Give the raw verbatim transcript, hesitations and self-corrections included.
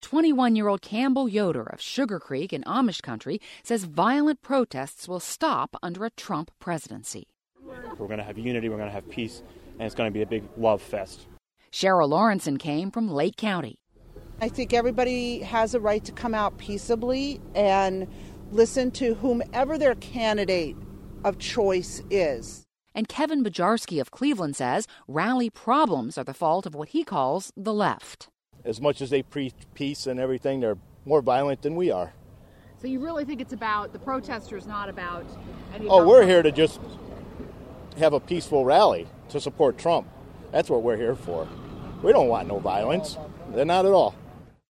twenty-one-year-old Campbell Yoder of Sugar Creek in Amish country says violent protests will stop under a Trump presidency. We're going to have unity, we're going to have peace, and it's going to be a big love fest. Cheryl Lawrenson came from Lake County. I think everybody has a right to come out peaceably and listen to whomever their candidate of choice is. And Kevin Bajarski of Cleveland says rally problems are the fault of what he calls the left. As much as they preach peace and everything, they're more violent than we are. So you really think it's about the protesters, not about any Oh, we're here to just have a peaceful rally to support Trump. That's what we're here for. We don't want no violence. They're not at all.